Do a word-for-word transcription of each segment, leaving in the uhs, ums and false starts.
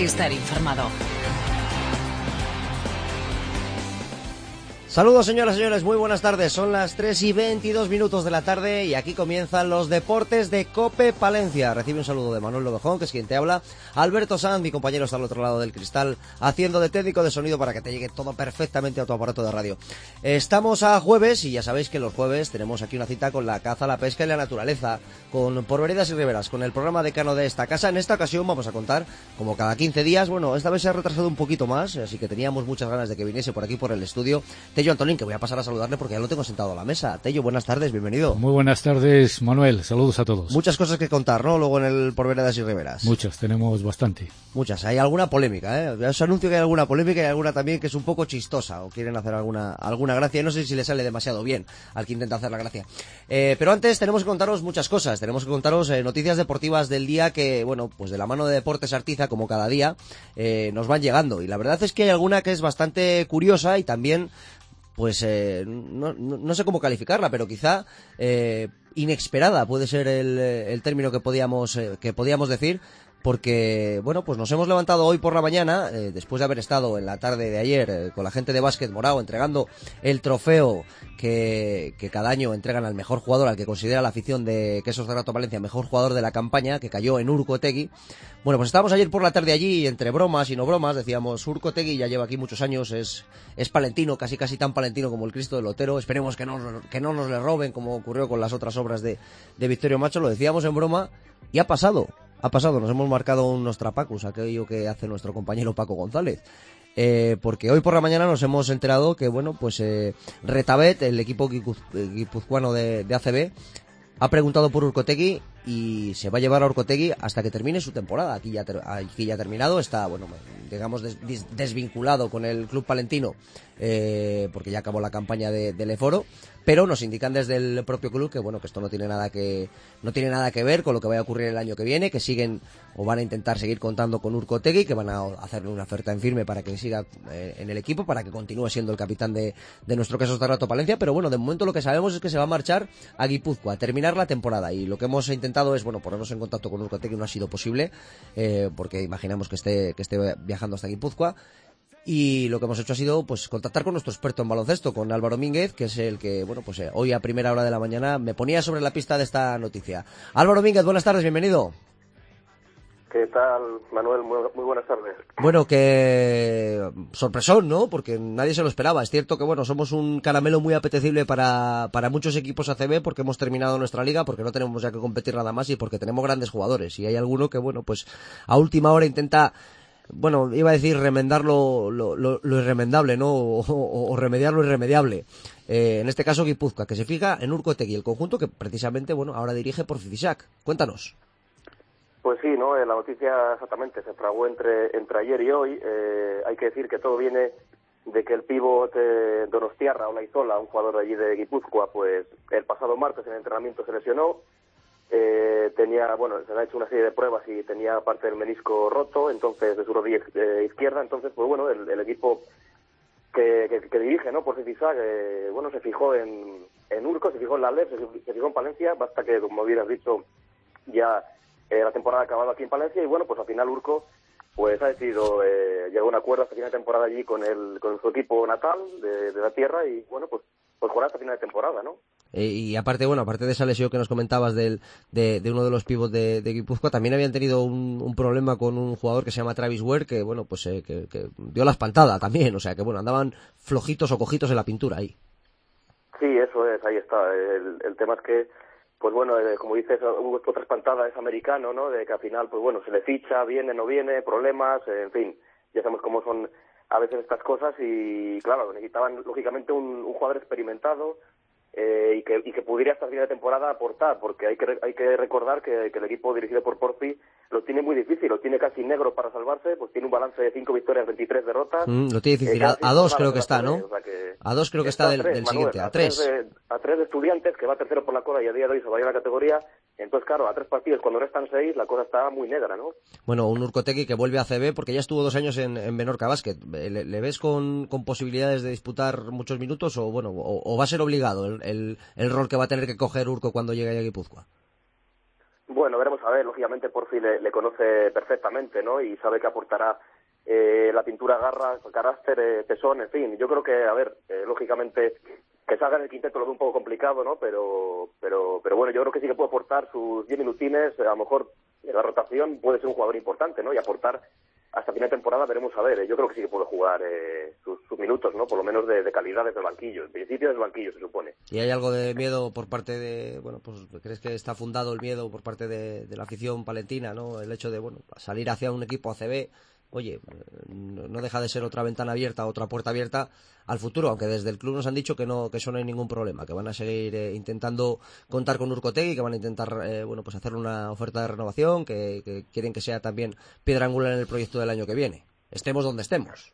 estar informado. Saludos señoras y señores, muy buenas tardes, son las tres y veintidós minutos de la tarde y aquí comienzan los deportes de COPE Palencia. Recibe un saludo de Manuel Lobejón, que es quien te habla, Alberto Sanz, mi compañero está al otro lado del cristal, haciendo de técnico de sonido para que te llegue todo perfectamente a tu aparato de radio. Estamos a jueves y ya sabéis que los jueves tenemos aquí una cita con la caza, la pesca y la naturaleza, con Por Veredas y Riberas, con el programa decano de esta casa. En esta ocasión vamos a contar, como cada quince días, bueno, esta vez se ha retrasado un poquito más, así que teníamos muchas ganas de que viniese por aquí por el estudio Tello Antonín, que voy a pasar a saludarle porque ya lo tengo sentado a la mesa. Tello, buenas tardes, bienvenido. Muy buenas tardes, Manuel, saludos a todos. Muchas cosas que contar, ¿no? Luego en el Por Veredas y Riberas. Muchas, tenemos bastante. Muchas, hay alguna polémica, ¿eh? Ya os anuncio que hay alguna polémica y alguna también que es un poco chistosa o quieren hacer alguna alguna gracia. No sé si le sale demasiado bien al que intenta hacer la gracia. Eh, pero antes tenemos que contaros muchas cosas. Tenemos que contaros eh, noticias deportivas del día que, bueno, pues de la mano de Deportes Artiza, como cada día, eh, nos van llegando. Y la verdad es que hay alguna que es bastante curiosa y también... pues eh, no, no, no sé cómo calificarla, pero quizá eh, inesperada puede ser el, el término que podíamos eh, que podíamos decir, porque bueno, pues nos hemos levantado hoy por la mañana, eh, después de haber estado en la tarde de ayer eh, con la gente de Básquet Morao entregando el trofeo que, que cada año entregan al mejor jugador, al que considera la afición de Quesos Cerrato Palencia mejor jugador de la campaña, que cayó en Urco Otegui. Bueno, pues estábamos ayer por la tarde allí y entre bromas y no bromas decíamos, Urco Otegui ya lleva aquí muchos años, es, es palentino, casi casi tan palentino como el Cristo del Lotero, esperemos que no, que no nos le roben como ocurrió con las otras obras de, de Victorio Macho, lo decíamos en broma y ha pasado. Ha pasado, nos hemos marcado unos trapacus, aquello que hace nuestro compañero Paco González. Eh, porque hoy por la mañana nos hemos enterado que, bueno, pues eh, Retabet, el equipo guipuz, guipuzcoano de, de A C B, ha preguntado por Urco Otegui y se va a llevar a Urco Otegui hasta que termine su temporada. Aquí ya, ter, aquí ya ha terminado, está, bueno, digamos, des, des, desvinculado con el club palentino, eh, porque ya acabó la campaña de, del Eforo. Pero nos indican desde el propio club que bueno, que esto no tiene nada que no tiene nada que ver con lo que vaya a ocurrir el año que viene, que siguen o van a intentar seguir contando con Urco Otegui, que van a hacerle una oferta en firme para que siga eh, en el equipo, para que continúe siendo el capitán de, de nuestro Quesos Cerrato Palencia. Pero bueno, de momento lo que sabemos es que se va a marchar a Guipúzcoa, a terminar la temporada, y lo que hemos intentado es, bueno, ponernos en contacto con Urco Otegui. No ha sido posible, eh, porque imaginamos que esté, que esté viajando hasta Guipúzcoa. Y lo que hemos hecho ha sido pues contactar con nuestro experto en baloncesto, con Álvaro Mínguez, que es el que, bueno, pues eh, hoy a primera hora de la mañana me ponía sobre la pista de esta noticia. Álvaro Mínguez, buenas tardes, bienvenido. ¿Qué tal, Manuel? Muy, muy buenas tardes. Bueno, que sorpresón, ¿no? Porque nadie se lo esperaba. Es cierto que, bueno, somos un caramelo muy apetecible para, para muchos equipos A C B porque hemos terminado nuestra liga, porque no tenemos ya que competir nada más y porque tenemos grandes jugadores. Y hay alguno que, bueno, pues a última hora intenta... bueno, iba a decir remendar lo, lo, lo, lo irremendable, ¿no? O, o, o remediar lo irremediable. Eh, en este caso Guipúzcoa, que se fija en Urco Otegui, el conjunto que precisamente, bueno, ahora dirige por Fifisac. Cuéntanos. Pues sí, ¿no? La noticia exactamente se fraguó entre, entre ayer y hoy. Eh, hay que decir que todo viene de que el pívot eh, Donostiarra Olaizola, un jugador allí de Guipúzcoa, pues el pasado martes en el entrenamiento se lesionó. Eh, tenía, bueno, se le ha hecho una serie de pruebas y tenía parte del menisco roto, entonces de su rodilla eh, izquierda, entonces pues bueno, el, el equipo que, que, que dirige, ¿no? Por Fifisac, eh, bueno, se fijó en, en Urco, se fijó en la L E F, se, se fijó en Palencia, basta que, como bien has dicho, ya eh, la temporada ha acabado aquí en Palencia y bueno, pues al final Urco pues ha decidido eh, llegar a un acuerdo hasta final de temporada allí con el con su equipo natal de, de la tierra y bueno, pues pues jugar hasta final de temporada, ¿no? Eh, y aparte, bueno, aparte de esa lesión que nos comentabas del, de, de uno de los pivots de, de Guipúzcoa, también habían tenido un, un problema con un jugador que se llama Travis Ware, que bueno, pues eh, que, que dio la espantada también, o sea que bueno, andaban flojitos o cojitos en la pintura ahí. Sí, eso es, ahí está. El, el tema es que, pues bueno, eh, como dices, hubo otra espantada, es americano, ¿no? De que al final, pues bueno, se le ficha, viene, no viene, problemas, eh, en fin, ya sabemos cómo son a veces estas cosas y claro, necesitaban lógicamente un, un jugador experimentado, Eh, y que y que pudiera hasta el final de temporada aportar, porque hay que hay que recordar que, que el equipo dirigido por Porfi lo tiene muy difícil, lo tiene casi negro para salvarse, pues tiene un balance de cinco victorias, veintitrés derrotas. Mm, lo tiene difícil, eh, a, a dos creo que está, ¿no? O sea que a dos creo que está, está del, tres, del Manuel, siguiente, a, a tres. tres de, a tres de Estudiantes, que va tercero por la cola y a día de hoy se va a ir a la categoría. Entonces, claro, a tres partidos, cuando restan seis, la cosa está muy negra, ¿no? Bueno, un Urco Otegui que vuelve a C B porque ya estuvo dos años en, en Menorca Basket. ¿Le, le ves con, con posibilidades de disputar muchos minutos o bueno o, o va a ser obligado el, el, el rol que va a tener que coger Urco cuando llegue a Guipúzcoa? Bueno, veremos a ver, lógicamente Porfi le, le conoce perfectamente, ¿no? Y sabe que aportará eh, la pintura garra, carácter, eh, tesón, en fin. Yo creo que, a ver, eh, lógicamente que salga en el quinteto lo veo un poco complicado, ¿no? Pero, pero, pero bueno, yo creo que sí que puede aportar sus diez minutines, a lo mejor en la rotación puede ser un jugador importante, ¿no? Y aportar hasta final de temporada, veremos a ver, eh, yo creo que sí que puede jugar eh, sus, sus minutos, ¿no? Por lo menos de, de calidad desde el banquillo, en principio desde el banquillo se supone. ¿Y hay algo de miedo por parte de, bueno, pues crees que está fundado el miedo por parte de, de la afición palentina, ¿no? El hecho de, bueno, salir hacia un equipo A C B, oye, no deja de ser otra ventana abierta, otra puerta abierta al futuro, aunque desde el club nos han dicho que no, que eso no hay ningún problema, que van a seguir eh, intentando contar con Urcotegui, que van a intentar, eh, bueno, pues hacer una oferta de renovación, que, que quieren que sea también piedra angular en el proyecto del año que viene, estemos donde estemos.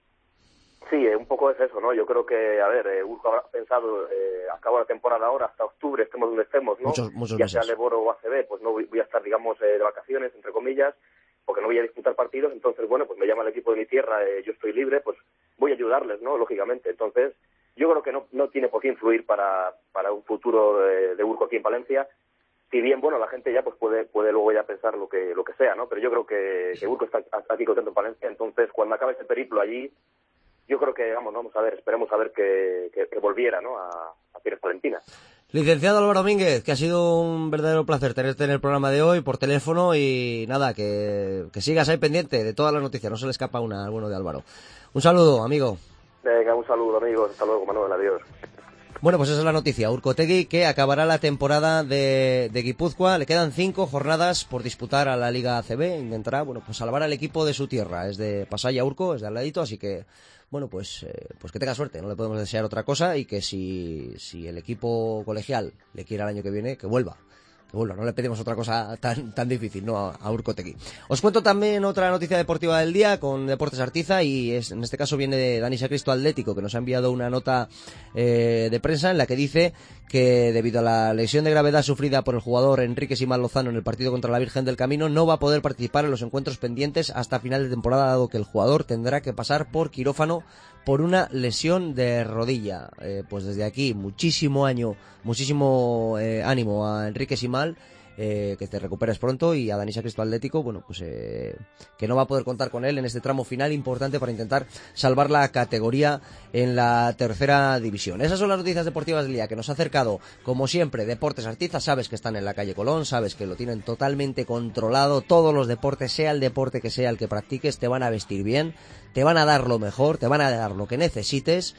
Sí, eh, un poco es eso, ¿no? Yo creo que, a ver, eh, Urco habrá pensado, eh, acabo la temporada ahora, hasta octubre, estemos donde estemos, ¿no? Muchos, muchos ya meses. sea Leboro o A C B, pues no voy, voy a estar, digamos, eh, de vacaciones, entre comillas, porque no voy a disputar partidos, entonces, bueno, pues me llama el equipo de mi tierra, eh, yo estoy libre, pues voy a ayudarles, ¿no? Lógicamente. Entonces, yo creo que no, no tiene por qué influir para, para un futuro de, de Urco aquí en Palencia, si bien, bueno, la gente ya pues puede puede luego ya pensar lo que lo que sea, ¿no? Pero yo creo que, que Urco está aquí contento en Palencia, entonces, cuando acabe ese periplo allí, yo creo que, vamos, vamos a ver, esperemos a ver que, que, que volviera, ¿no? A, a Fieres Palentinas. Licenciado Álvaro Domínguez, que ha sido un verdadero placer tenerte en el programa de hoy por teléfono y nada, que, que sigas ahí pendiente de todas las noticias, no se le escapa una al bueno de Álvaro. Un saludo, amigo. Venga, un saludo, amigos. Hasta luego, Manuel. Adiós. Bueno, pues esa es la noticia. Urcotegui, que acabará la temporada de, de Guipúzcoa. Le quedan cinco jornadas por disputar a la Liga A C B. Intentará, bueno, pues salvar al equipo de su tierra. Es de Pasaya Urco, es de al ladito, así que, bueno, pues, eh, pues que tenga suerte. No le podemos desear otra cosa y que si, si el equipo colegial le quiere el año que viene, que vuelva. Que vuelva, no le pedimos otra cosa tan, tan difícil, ¿no? A, a Urcotegui. Os cuento también otra noticia deportiva del día con Deportes Artiza y es, en este caso viene de Dani Sacristo Atlético, que nos ha enviado una nota eh, de prensa en la que dice que debido a la lesión de gravedad sufrida por el jugador Enrique Simal Lozano en el partido contra la Virgen del Camino, no va a poder participar en los encuentros pendientes hasta final de temporada, dado que el jugador tendrá que pasar por quirófano por una lesión de rodilla. Eh, pues desde aquí, muchísimo año, muchísimo eh, ánimo a Enrique Simal, eh, que te recuperes pronto, y a Dani Sacristo Atlético, bueno, pues eh, que no va a poder contar con él en este tramo final importante para intentar salvar la categoría en la tercera división. Esas son las noticias deportivas del día que nos ha acercado, como siempre, Deportes Artiza. Sabes que están en la calle Colón, sabes que lo tienen totalmente controlado, todos los deportes, sea el deporte que sea el que practiques, te van a vestir bien, te van a dar lo mejor, te van a dar lo que necesites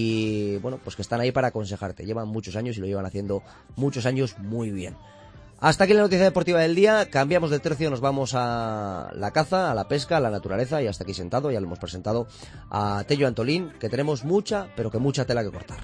y, bueno, pues que están ahí para aconsejarte. Llevan muchos años y lo llevan haciendo muchos años muy bien. Hasta aquí la noticia deportiva del día. Cambiamos de tercio, nos vamos a la caza, a la pesca, a la naturaleza, y hasta aquí sentado ya lo hemos presentado a Tello Antolín, que tenemos mucha, pero que mucha tela que cortar.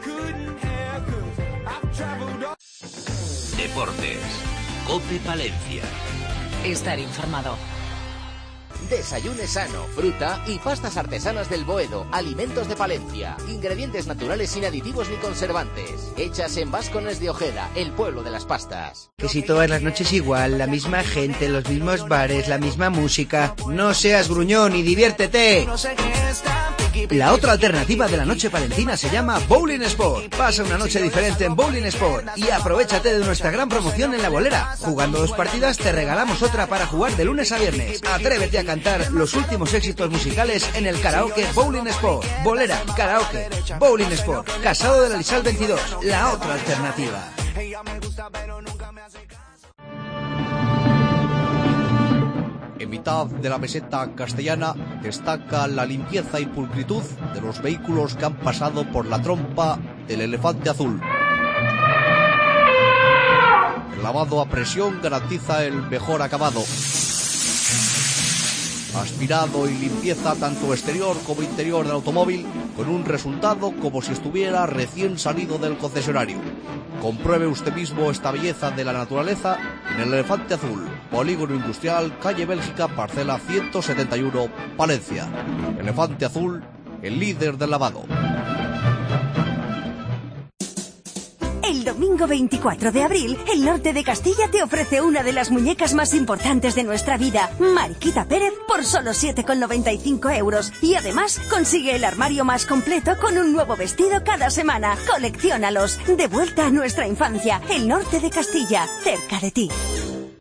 Deportes. COPE Palencia. Estar informado. Desayune sano, fruta y pastas artesanas del Boedo, alimentos de Palencia, ingredientes naturales sin aditivos ni conservantes, hechas en Vascones de Ojeda, el pueblo de las pastas. Que si todas las noches igual, la misma gente, los mismos bares, la misma música. No seas gruñón y diviértete. La otra alternativa de la noche palentina se llama Bowling Sport. Pasa una noche diferente en Bowling Sport y aprovéchate de nuestra gran promoción en la bolera. Jugando dos partidas te regalamos otra para jugar de lunes a viernes. Atrévete a cantar los últimos éxitos musicales en el karaoke Bowling Sport. Bolera, karaoke, Bowling Sport. Casado de la Lisal veintidós. La otra alternativa. En mitad de la meseta castellana destaca la limpieza y pulcritud de los vehículos que han pasado por la trompa del elefante azul. El lavado a presión garantiza el mejor acabado. Aspirado y limpieza tanto exterior como interior del automóvil, con un resultado como si estuviera recién salido del concesionario. Compruebe usted mismo esta belleza de la naturaleza en el Elefante Azul, Polígono Industrial, calle Bélgica, parcela ciento setenta y uno, Palencia. Elefante Azul, el líder del lavado. El domingo veinticuatro de abril, el norte de Castilla te ofrece una de las muñecas más importantes de nuestra vida, Mariquita Pérez, por solo siete con noventa y cinco euros. Y además, consigue el armario más completo con un nuevo vestido cada semana. Colecciónalos. De vuelta a nuestra infancia. El norte de Castilla, cerca de ti.